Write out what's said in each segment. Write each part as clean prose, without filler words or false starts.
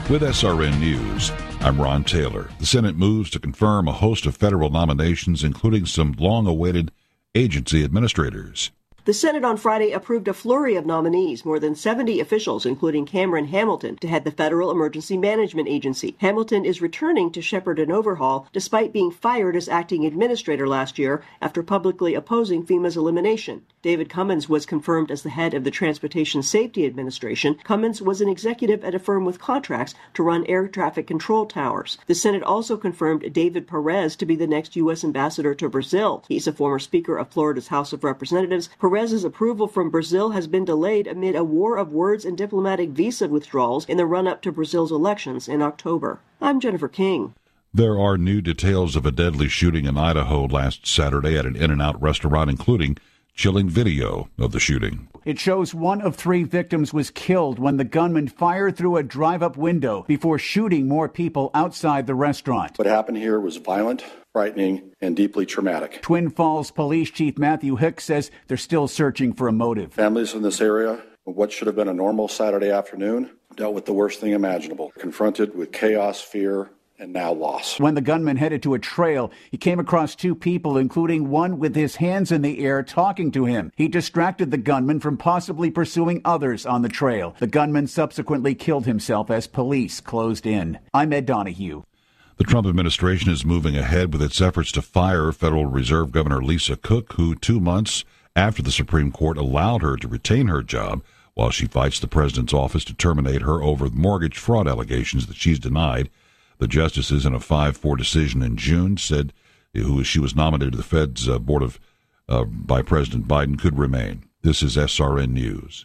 With SRN News, I'm Ron Taylor. The Senate moves to confirm a host of federal nominations, including some long-awaited agency administrators. The Senate on Friday approved a flurry of nominees, more than 70 officials, including Cameron Hamilton, to head the Federal Emergency Management Agency. Hamilton is returning to shepherd an overhaul, despite being fired as acting administrator last year after publicly opposing FEMA's elimination. David Cummins was confirmed as the head of the Transportation Safety Administration. Cummins was an executive at a firm with contracts to run air traffic control towers. The Senate also confirmed David Perez to be the next U.S. ambassador to Brazil. He's a former Speaker of Florida's House of Representatives. Perez's approval from Brazil has been delayed amid a war of words and diplomatic visa withdrawals in the run-up to Brazil's elections in October. I'm Jennifer King. There are new details of a deadly shooting in Idaho last Saturday at an In-N-Out restaurant, including chilling video of the shooting. It shows one of 3 victims was killed when the gunman fired through a drive-up window before shooting more people outside the restaurant. What happened here was violent, frightening, and deeply traumatic. Twin Falls Police Chief Matthew Hicks says they're still searching for a motive. Families in this area, what should have been a normal Saturday afternoon, dealt with the worst thing imaginable, confronted with chaos, fear, and now loss. When the gunman headed to a trail, he came across 2 people, including one with his hands in the air talking to him. He distracted the gunman from possibly pursuing others on the trail. The gunman subsequently killed himself as police closed in. I'm Ed Donahue. The Trump administration is moving ahead with its efforts to fire Federal Reserve Governor Lisa Cook, who 2 months after the Supreme Court allowed her to retain her job while she fights the president's office to terminate her over mortgage fraud allegations that she's denied. The justices, in a 5-4 decision in June, said she was nominated to the Fed's board by President Biden could remain. This is SRN News.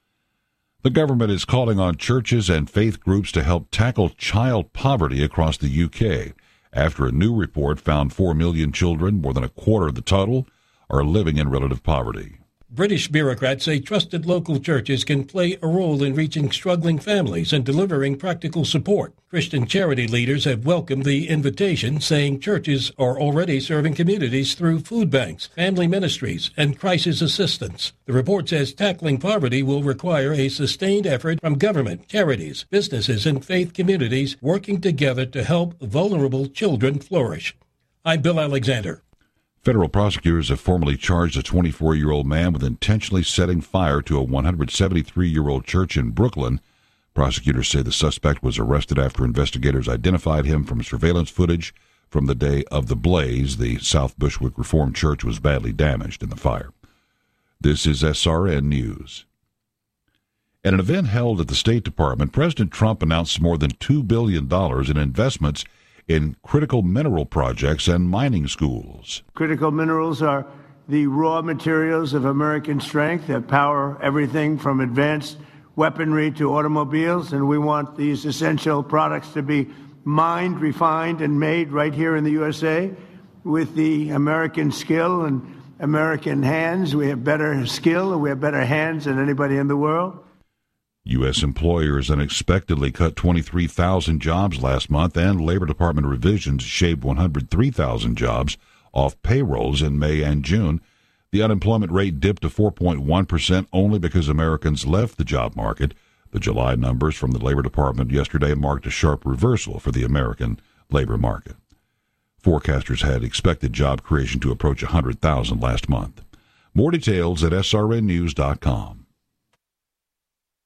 The government is calling on churches and faith groups to help tackle child poverty across the UK after a new report found 4 million children, more than a quarter of the total, are living in relative poverty. British bureaucrats say trusted local churches can play a role in reaching struggling families and delivering practical support. Christian charity leaders have welcomed the invitation, saying churches are already serving communities through food banks, family ministries, and crisis assistance. The report says tackling poverty will require a sustained effort from government, charities, businesses, and faith communities working together to help vulnerable children flourish. I'm Bill Alexander. Federal prosecutors have formally charged a 24-year-old man with intentionally setting fire to a 173-year-old church in Brooklyn. Prosecutors say the suspect was arrested after investigators identified him from surveillance footage from the day of the blaze. The South Bushwick Reformed Church was badly damaged in the fire. This is SRN News. At an event held at the State Department, President Trump announced more than $2 billion in investments in critical mineral projects and mining schools. Critical minerals are the raw materials of American strength that power everything from advanced weaponry to automobiles, and we want these essential products to be mined, refined, and made right here in the USA with the American skill and American hands. We have better skill and we have better hands than anybody in the world. U.S. employers unexpectedly cut 23,000 jobs last month, and Labor Department revisions shaved 103,000 jobs off payrolls in May and June. The unemployment rate dipped to 4.1% only because Americans left the job market. The July numbers from the Labor Department yesterday marked a sharp reversal for the American labor market. Forecasters had expected job creation to approach 100,000 last month. More details at srnnews.com.